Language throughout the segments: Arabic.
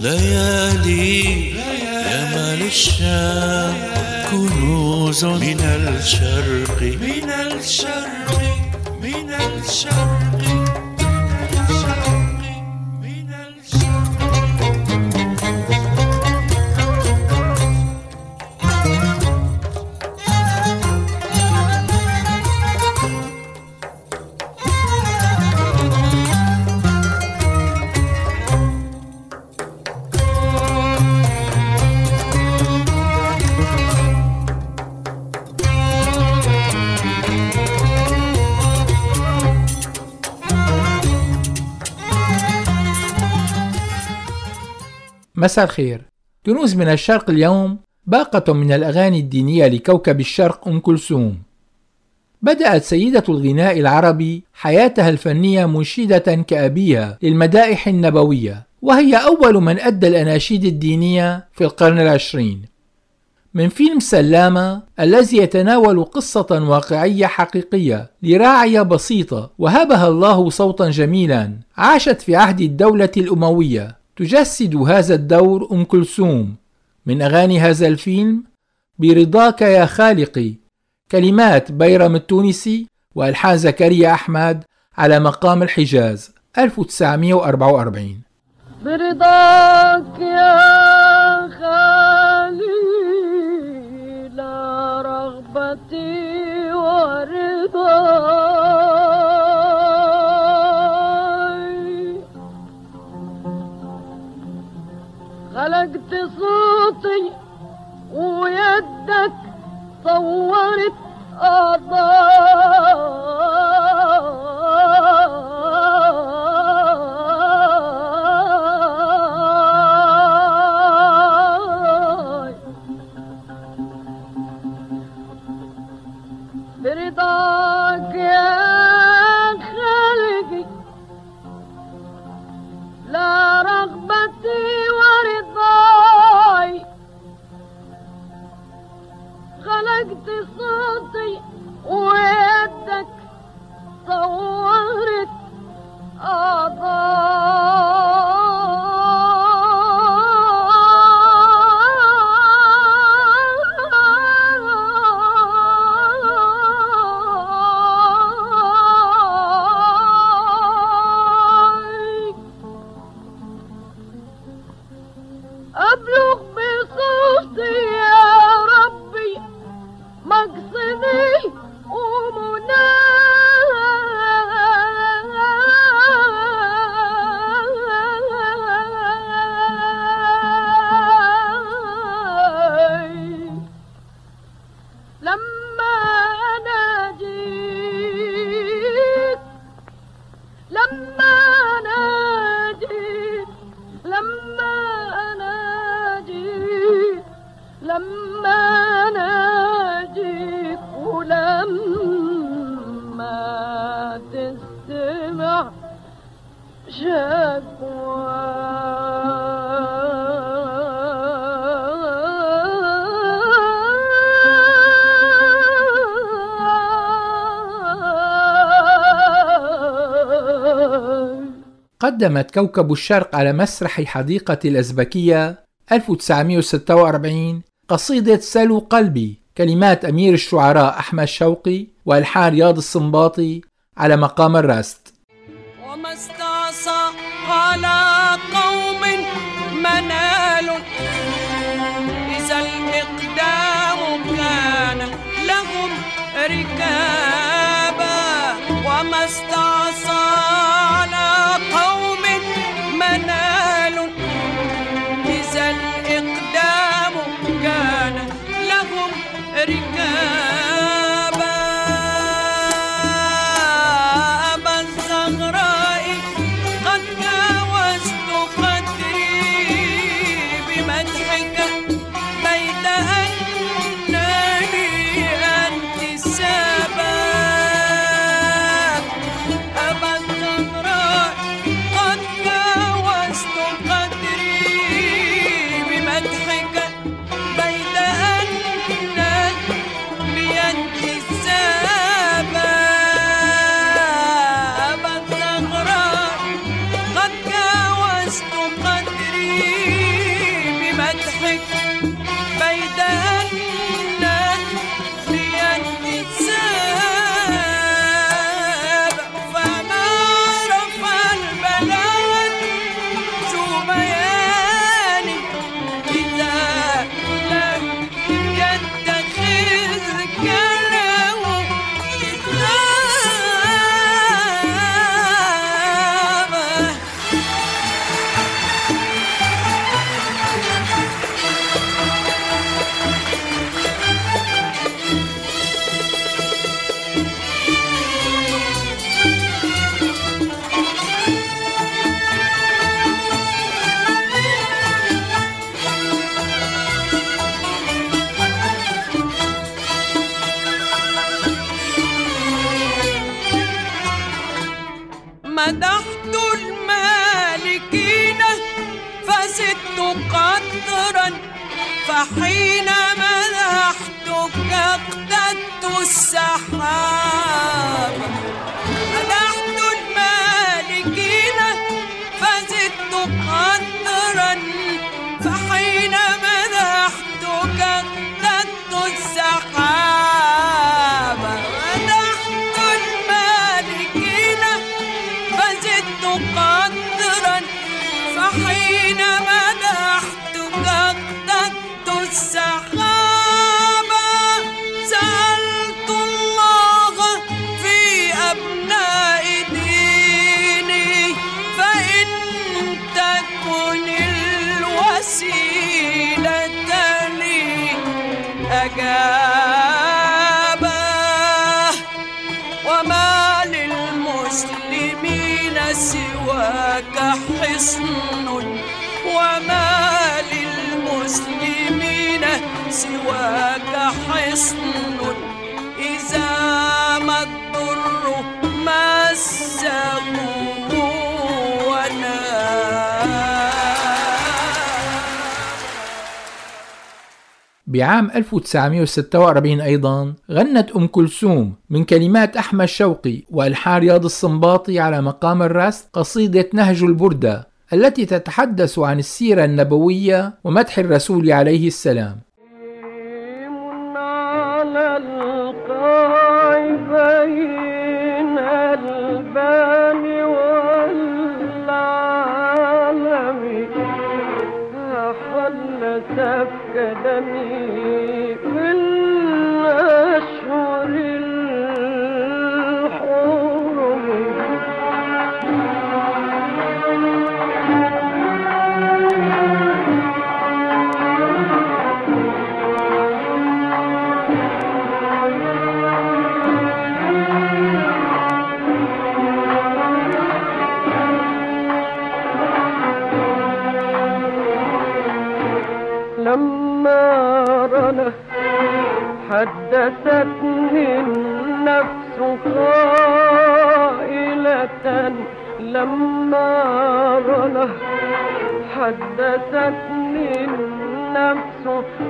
ليالي يا مال الشام كنوز من الشرق من الشرق من الشرق من مساء الخير. كنوز من الشرق اليوم باقة من الأغاني الدينية لكوكب الشرق أم كلثوم. بدأت سيدة الغناء العربي حياتها الفنية منشدة كأبيها للمدائح النبوية، وهي أول من أدى الأناشيد الدينية في القرن العشرين. من فيلم سلامة الذي يتناول قصة واقعية حقيقية لراعية بسيطة وهبها الله صوتا جميلا عاشت في عهد الدولة الأموية، تجسد هذا الدور أم كلثوم. من أغاني هذا الفيلم برضاك يا خالقي، كلمات بيرم التونسي وألحان زكريا أحمد على مقام الحجاز 1944. برضاك يا خالقي لا رغبتي ورضاي، خلقت صوتي ويدك صورت أعضاي، برضاك يا خالقي لا رغبتي ورضاي، خلقت صوتي ويدك صورت أبلغ بصوتي يا ربي مقصدي ومناي، لما ناجيك لما ناجيك لما ناجيك لما ناجيك ولما تستمع قدمت كوكب الشرق على مسرح حديقة الأزبكية 1946 قصيدة سلو قلبي، كلمات أمير الشعراء أحمد شوقي وألحان رياض السنباطي على مقام الراست. وما استعصى على قوم منال إذا الإقدام كان لهم ركابا، وما استعصى على قوم منال إذا الإقدام كان لهم ركابا. أبا الزهراء قد جاوزت قدري بمدحك بيد أنني أنت السبب. المالكين فزدت قدرا، فحين مدحتك اقتدت السحاب. مدحت المالكين فزدت قدرا، فحين مدحتك اقتدت السحاب. مدحت المالكين فزدت قدرا، فحين مدحتك اقتدت السحاب. سألت الله في أبناء ديني فإن تكن الوسيلة لي أجابه. وما للمسلمين سواك حصن، وما للمسلمين سواك حصن، إذا ما الضر مسه بعام 1946 أيضا غنت أم كلثوم من كلمات أحمد شوقي وألحان رياض السنباطي على مقام الرست قصيدة نهج البردة التي تتحدث عن السيرة النبوية ومدح الرسول عليه السلام. على القاع بين البان والعالم أحل سفك دمي من أشهر الحرم. لما رنا حدثتني النفس قائلة، لما رنا حدثتني النفس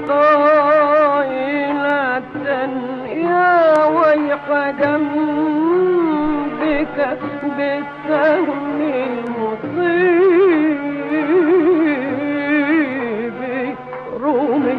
قائلة، يا ويح جنبك بالسهم المصيب رومي.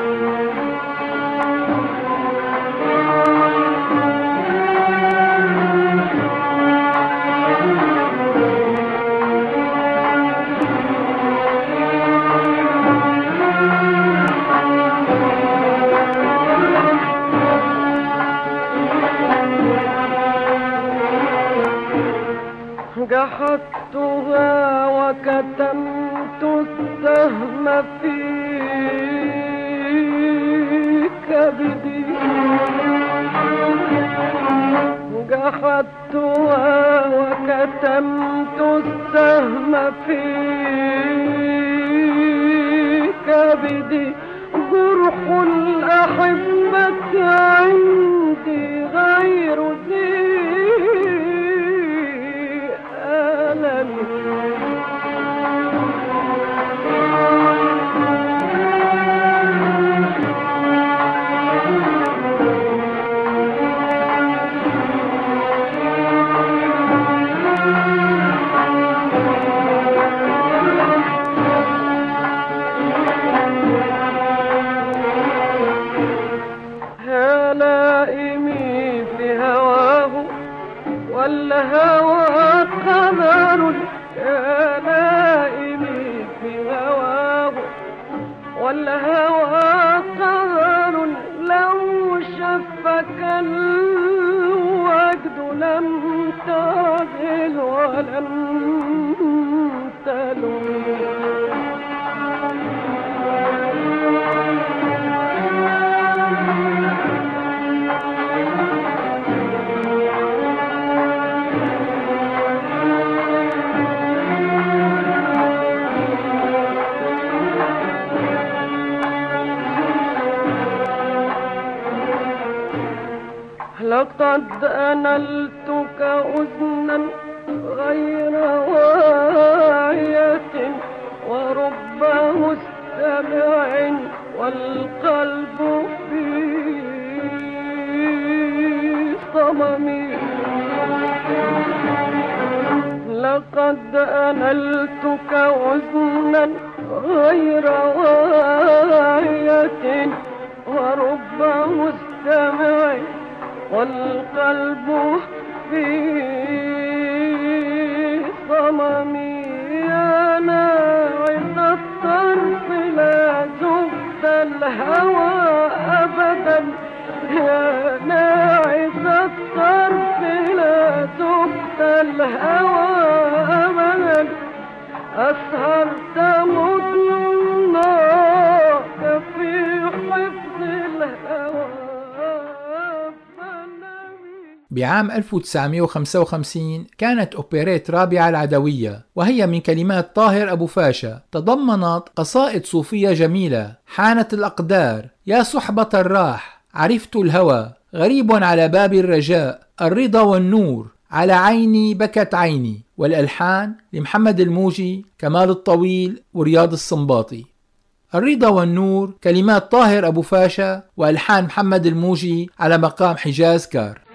جحدتها وكتمت السهم في كبدي، جحدتها وكتمت السهم في كبدي، جرح الأحبة عندي غير ذي ألم. هلائمي في هواه والهوى قمر، هلائمي في هواه والهوى قمر، لو شفك الوجد لم تغل ولم تلوي. لقد أنلتك أذنا غير مستمع والقلب في صمم. لقد أنلتك وزنا غير واية ورب مستمع والقلب في صمم. يا ناعم الطرف لا زبد الهوى أبدا، يا ناعم الطرف لا زبد الهوى أبدا. أسهرت مضناك في حفظ الهوى. بعام 1955 كانت أوبريت رابعة العدوية، وهي من كلمات طاهر أبو فاشا، تضمنت قصائد صوفية جميلة: حانت الأقدار، يا صحبة الراح، عرفت الهوى، غريب على باب الرجاء، الرضا والنور، على عيني بكت عيني. والألحان لمحمد الموجي، كمال الطويل، ورياض السنباطي. الرضا والنور كلمات طاهر أبو فاشا وألحان محمد الموجي على مقام حجاز كار.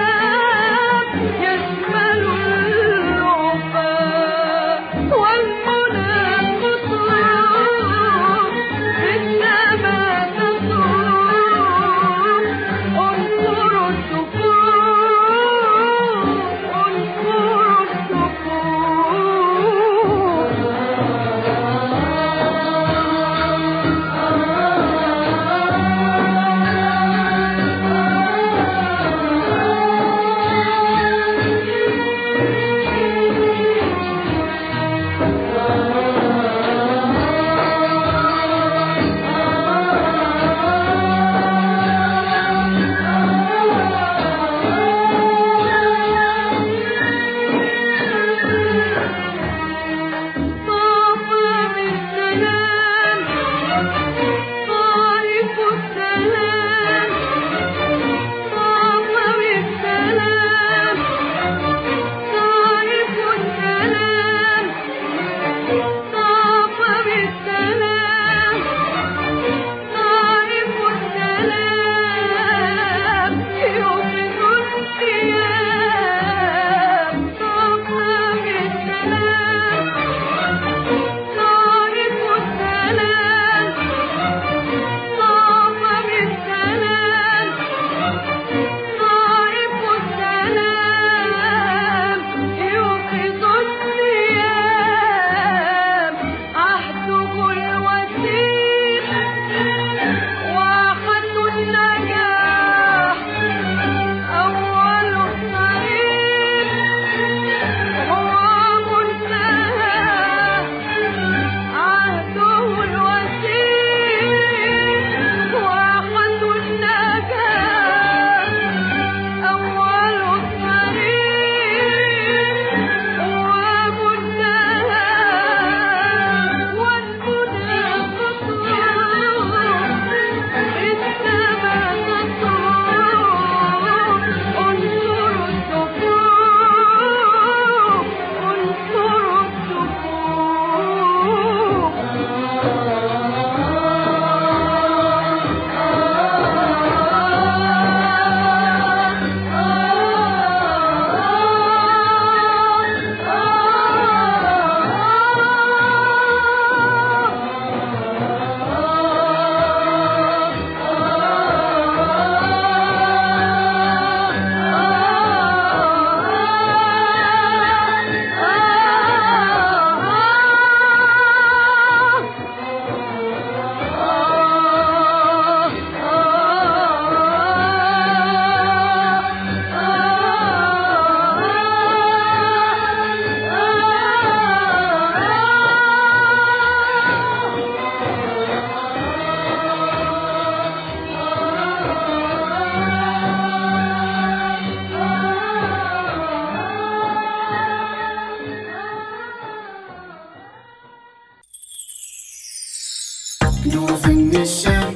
كنوز من الشام،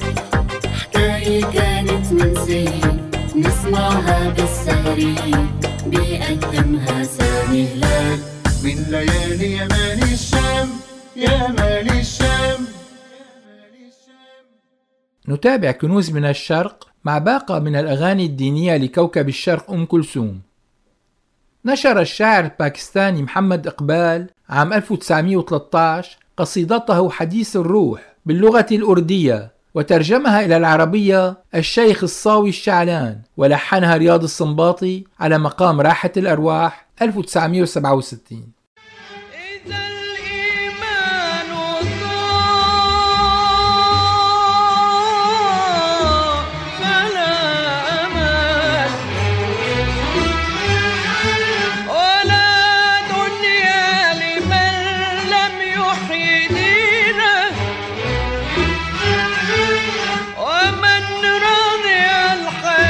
حكاية كانت منسية نسمعها بالسهرية، بيقدمها سامي هلال من ليالي يمان الشام. يا مال الشام. نتابع كنوز من الشرق مع باقة من الأغاني الدينية لكوكب الشرق أم كلثوم. نشر الشاعر الباكستاني محمد إقبال عام 1913 قصيدته حديث الروح باللغة الأردية، وترجمها إلى العربية الشيخ الصاوي الشعلان، ولحنها رياض السنباطي على مقام راحة الأرواح 1967.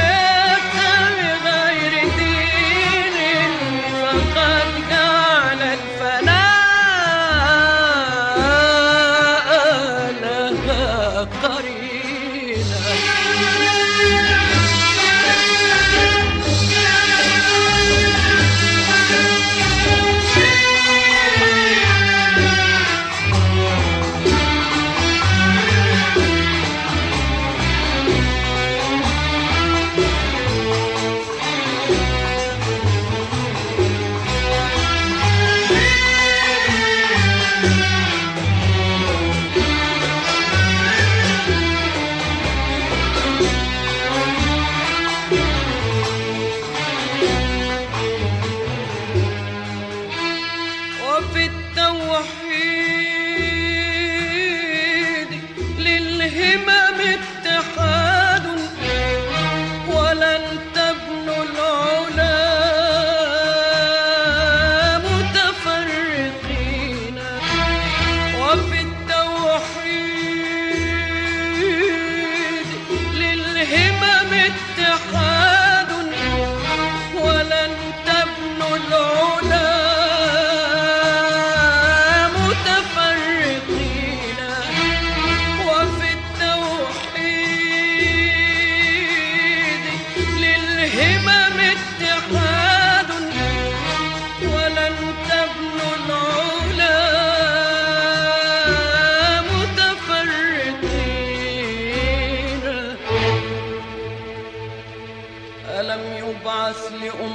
قد جعل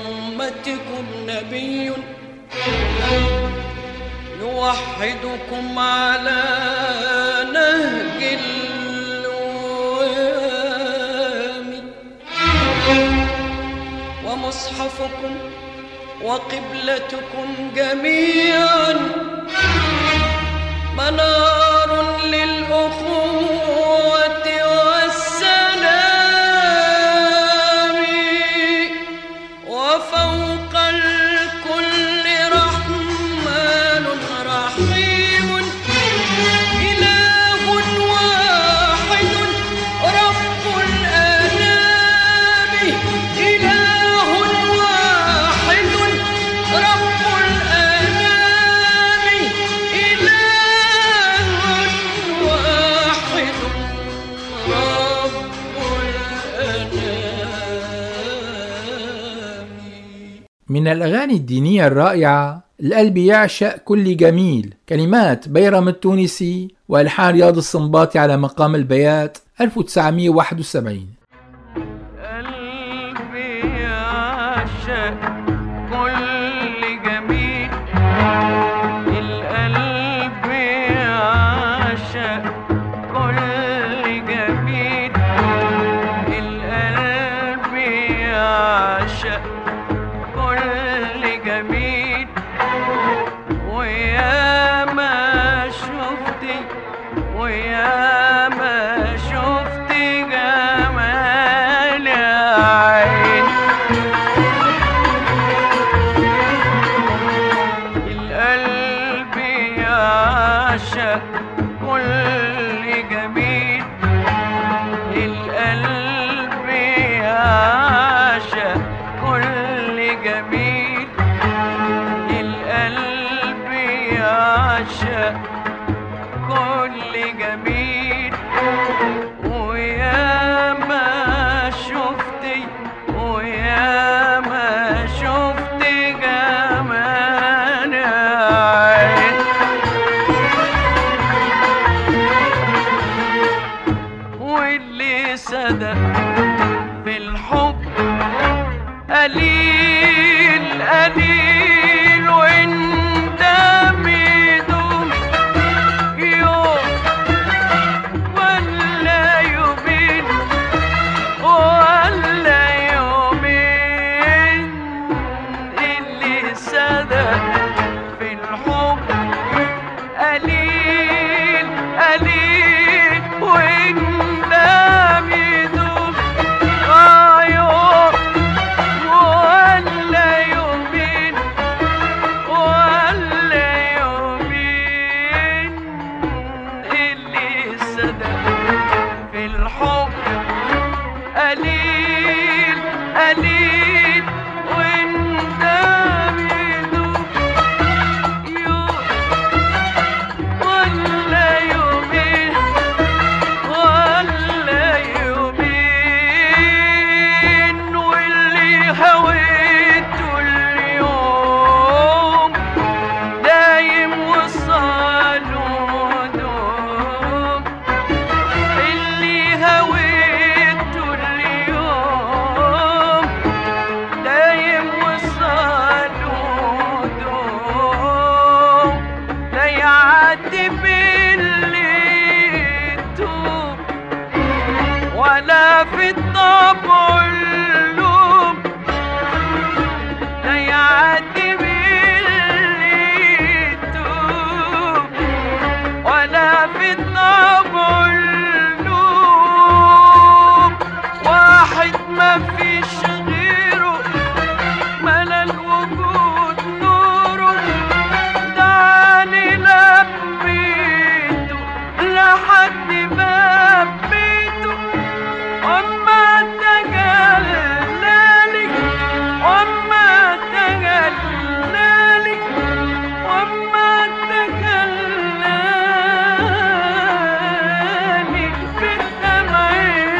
أمتكم نبي يوحدكم على نهج الوام، ومصحفكم وقبلتكم جميعا منار للأخوة والسلام، وفوق الكل رحمن رحيم، إله واحد رب الأنام، إله واحد رب الأنام، إله واحد رب الأنام. من الأغاني الدينية الرائعة القلب يعشق كل جميل، كلمات بيرم التونسي وألحان رياض السنباطي على مقام البيات 1971. قلبي يعشق كل جميل، القلب يعشق كل جميل، القلب يعشق كل جميل، ويا ما شفتي ويا ما شفتي جمال عين، القلب يعشق كل جميل، القلب يعشق كل جميل، القلب يعشق كل جميل، ويا ما شفتي ويا ما شفتي جمال عين، واللي صدق في الحب قليل قليل، وانت بيدوم يوم ولا يومين ولا يومين، اللي صدق في الحب قليل قليل، وانت بيدوم يوم ولا يومين ولا يومين، اللي صدق في الحب قليل قليل، وانت بيدوم يوم ولا يومين ولا يومين، واللي هويته اليوم دايم وصاله دوم، اللي هويته اليوم دايم وصاله دوم، لا يعدي باللي يتوب ولا في الطبع اللوم، لا يعدي باللي يتوب ولا في الطبع اللوم، واحد ما فيش غيره ملا الوجود نوره، دعاني لبيته لحد باب بيته، وما تجلالي وما تجلالي وما تجلالي، بالدمع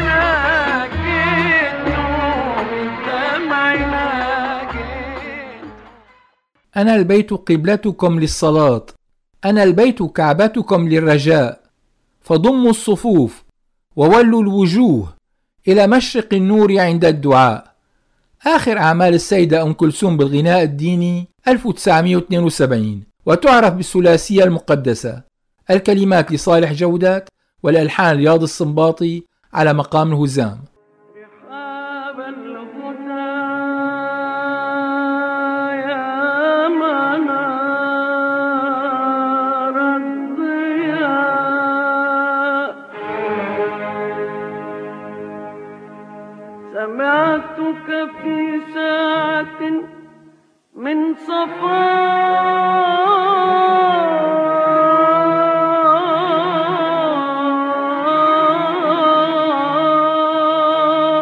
ناجيته بالدمع ناجيته. أنا البيت قبلتكم للصلاة، أنا البيت كعبتكم للرجاء، فضموا الصفوف وولوا الوجوه إلى مشرق النور عند الدعاء، آخر أعمال السيدة أم كلثوم بالغناء الديني 1972، وتعرف بالثلاثية المقدسة، الكلمات لصالح جودات والألحان رياض السنباطي على مقام الهزام. رحاب الهدى يا منار الضياء، سمعتك في ساعة من صفاء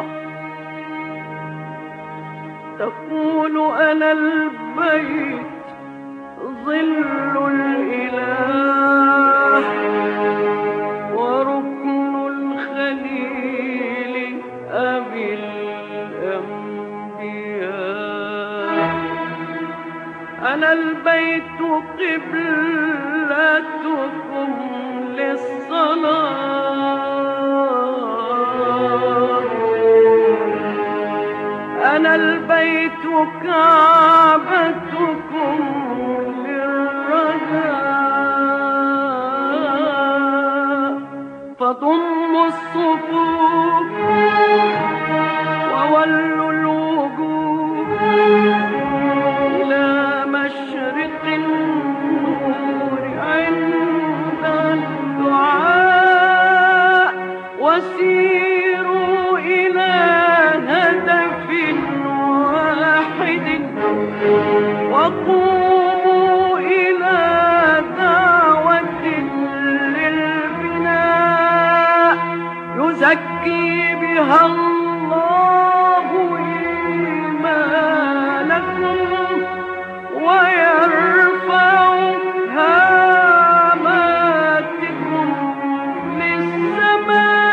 تقول أنا البيت ظل الإله وركن الخليل أبي الأنبياء، أنا البيت قبلتكم للصلاة، أنا البيت كعبتكم للرجاء، فضموا الصفوف وولوا الوجوه إلى مشرق النور عند الدعاء، وسيروا إلى هدف واحد، وقوموا إلى دعوة للبناء يزكي بها الله إيمانكم ويرفع هاماتكم للسماء.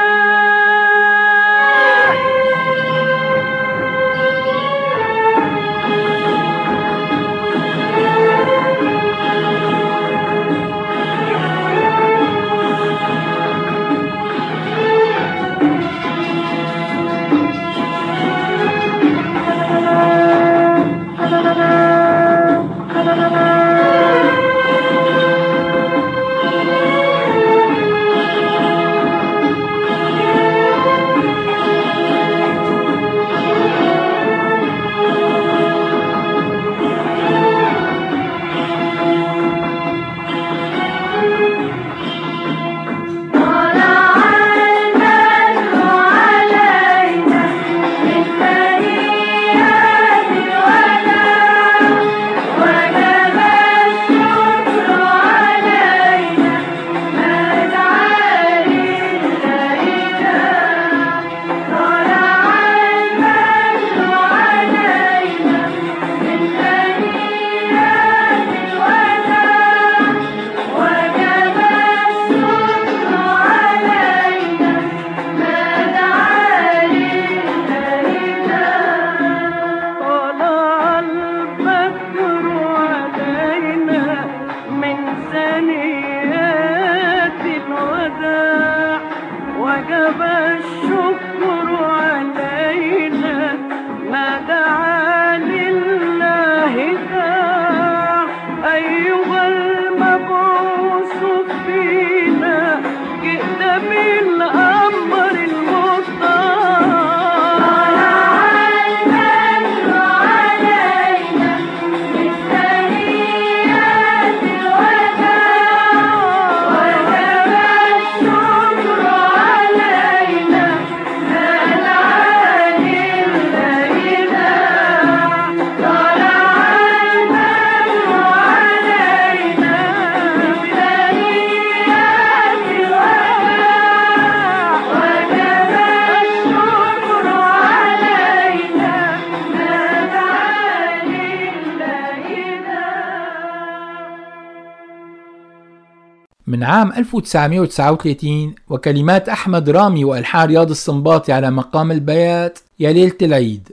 من عام 1939 وكلمات أحمد رامي وألحان رياض السنباطي على مقام البيات يا ليلة العيد.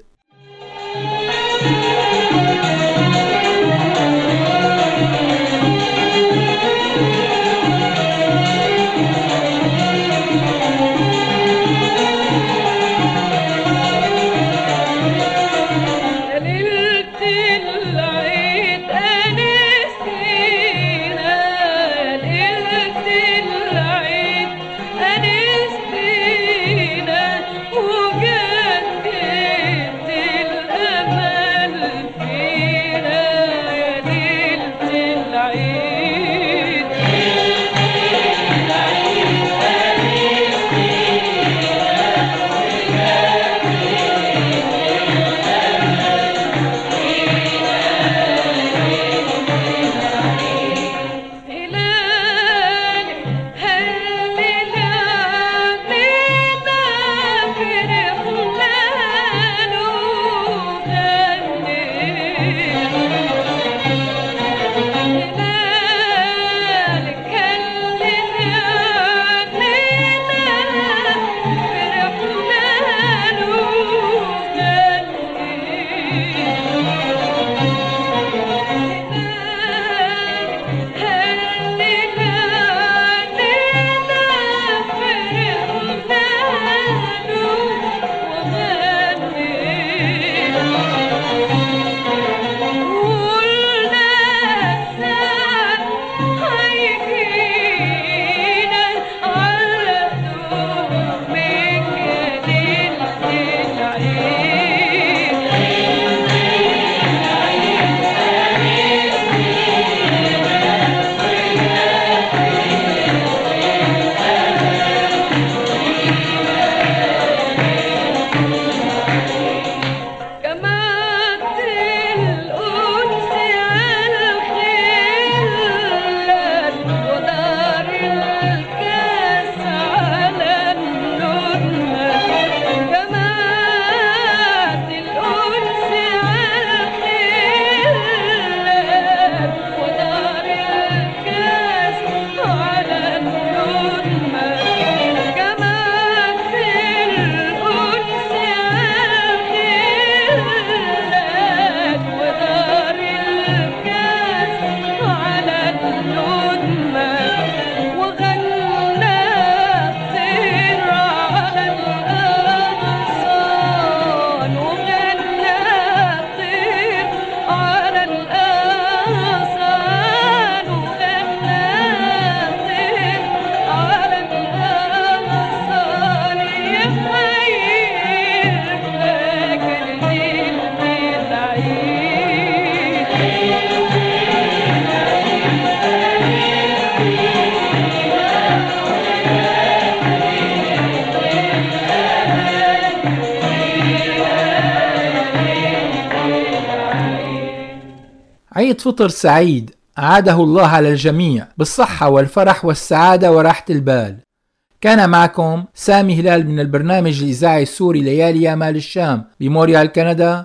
عيد فطر سعيد أعاده الله على الجميع بالصحة والفرح والسعادة وراحة البال. كان معكم سامي هلال من البرنامج الإذاعي السوري ليالي يا مال الشام بمونريال كندا.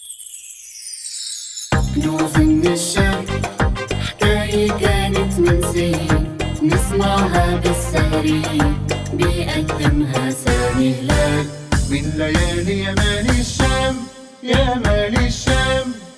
كنوز من الشام، حكاية كانت من سنين، نسمعها بالسهري بيقدمها سامي هلال. من ليالي يا مال الشام، يا مال الشام.